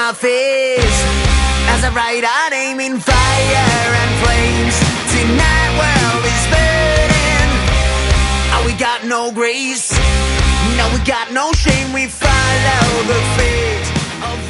my face as I write our name in fire and flames. Tonight world is burning. Oh, we got no grace. No, we got no shame. We follow the fate of